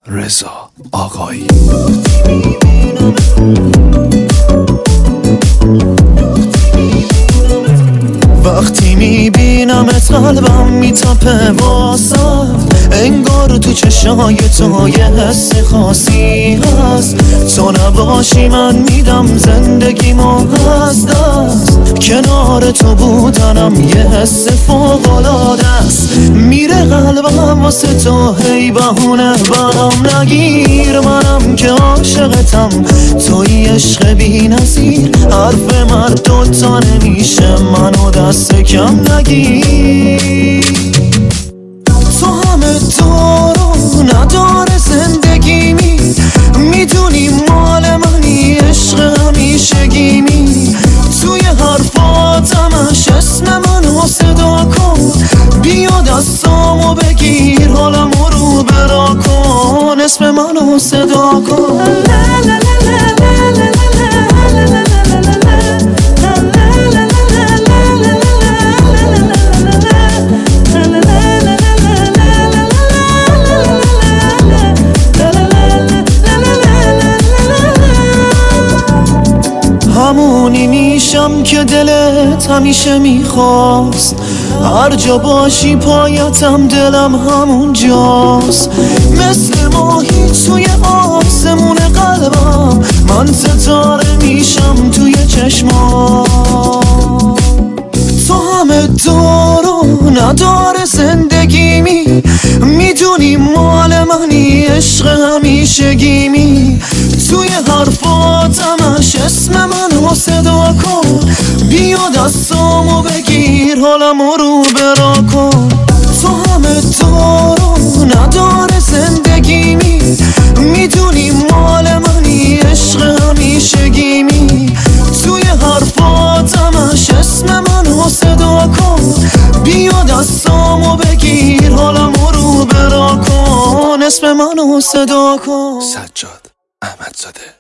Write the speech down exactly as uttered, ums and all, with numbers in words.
رضا آقایی. وقتی میبینمت قلبم میتپه واسد، انگار تو چشای تو یه حس خاصی هست. تو نباشی من میدم زندگیمو از دست، کنار تو بودنم یه حس فوق‌العاده است. میره قلبم واسه تو هی بهونه برام نگیر، منم که عاشقتم توی عشق بی نظیر. حرف مرد دوتا نمیشه منو دست کم نگیر. تو همه دارو نداره زندگیمی، میدونی مال منی عشق همیشگیمی. توی حرفاتمش اسم منو صدا کن، بیا دستامو بگیر حالمو رو برا کن، اسم منو صدا کن. همونی میشم که دلت همیشه میخواست، هر جا باشی پایتم دلم همون جاست. مثل ماهی توی آسمون قلبم، من ستاره میشم توی چشما. تو همه دارو نداره زندگیمی، میدونی مال منی عشق همیشگیمی. توی حرفاتمش اسم منو صدا کن، بیا دستامو بگیر حالمو رو برا کن. تو همه دارو نداره زندگیمی، میدونی مال منی عشق همیشگیمی. توی حرفاتمش اسم منو صدا کن، بیا دستامو بگیر حالمو رو برا کن، اسم منو صدا کن. سجاد احمدزاده.